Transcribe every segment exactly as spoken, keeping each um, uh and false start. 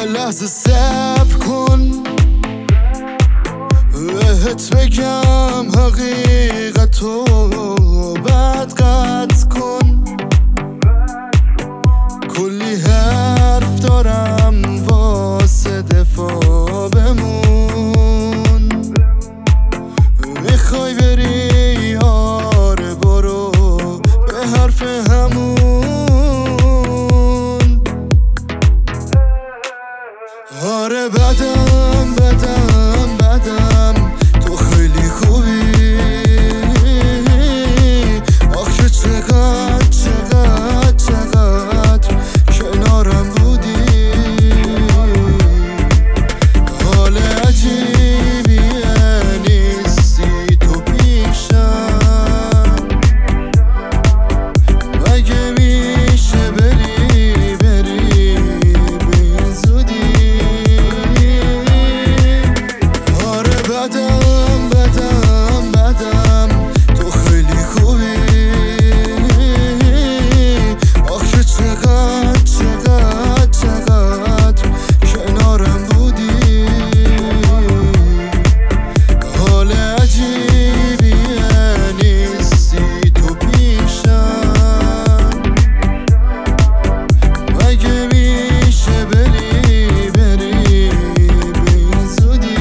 لحظه صبر کن بهت بگم حقیقتو بعد قطع کن. کلی حرف دارم واسه دفاع بمون. میخوای بری آره برو به حرف همون. آره بدم بدم بدم تو خیلی خوبی. آخه چقدر چقدر چقدر کنارم بودی. حال عجیبیه نیستی تو پیشم. مگه میشه بری بری به زودی. آره بدم بدم بدم تو خیلی خوبی. آخه چقدر چقدر چقدر کنارم بودی. حال عجیبیه نیستی تو پیشم. مگه میشه بری بری به زودی.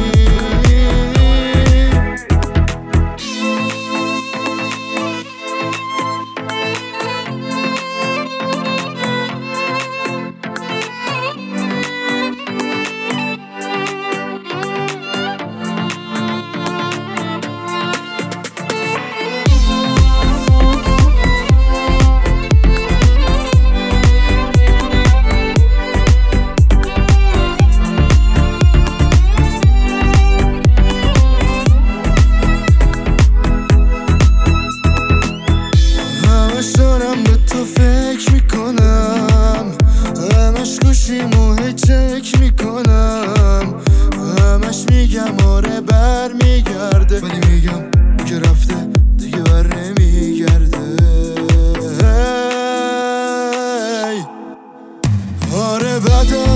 همش دارم به تو فکر میکنم. همش گوشیمو هی چک میکنم. همش میگم آره بر میگرده ولی میگم که رفته دیگه بر نمیگرده. آره بدم